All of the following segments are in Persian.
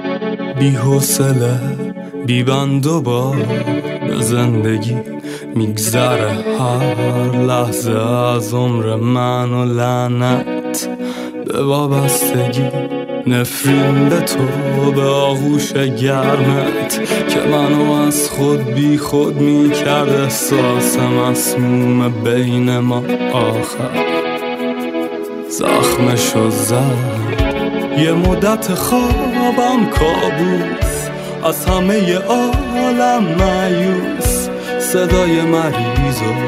بی حوصله بی بند و بار به زندگی میگذره هر لحظه از عمر من و لعنت به وابستگی نفرین به تو به آغوش گرمت که منو از خود بی خود میکرد احساس مسموم بین ما آخر زخمشو زد یه مدت خوابم کابوس از همه عالم مایوس صدای مریض و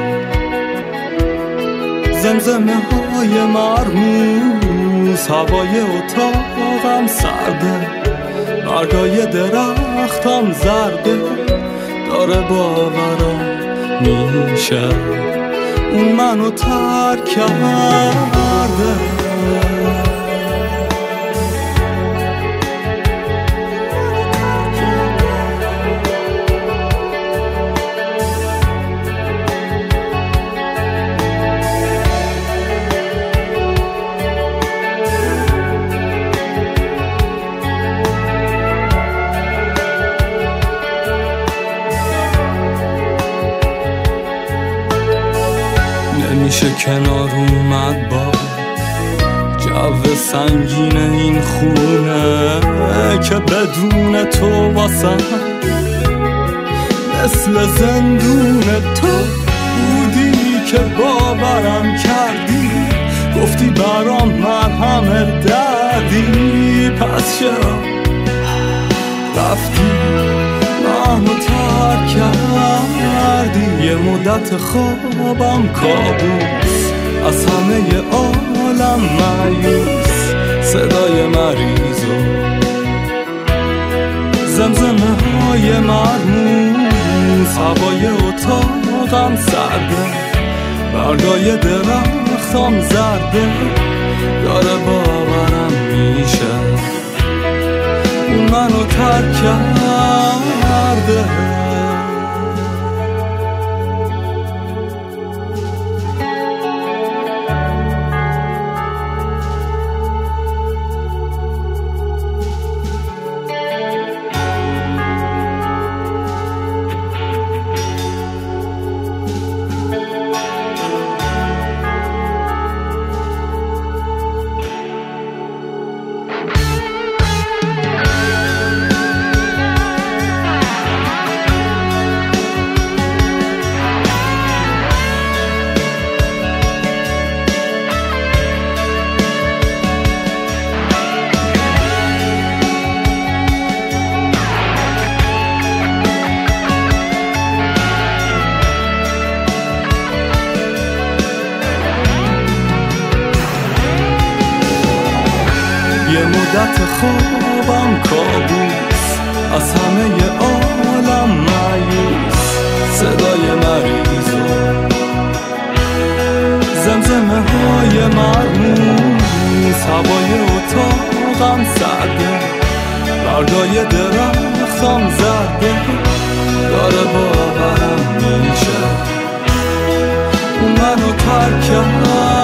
زمزمه های مرموز هوای اتاقم سرده برگای درختم زرده داره باورم میشه اون منو ترک کرده نمیشه کنار اومد با جو سنگین این خونه که بدون تو واسم مثل زندون تو بودی که باورم کردی گفتی برام مرهم دردی پس چرا رفتی منو ترک کردی یه مدت خوابم کابوس از همه عالم مایوس صدای مریض و زمزمه های مرموز هوای اتاقم سرده برگای درختم زرده داره باورم میشه اون منو ترک کرده یه مدت خوابم کابوس از همه عالم مایوس صدای مریض و زمزمه های مرموز هوای اتاقم سرده برگای درختم زرده داره باورم میشه اون منو ترک کرد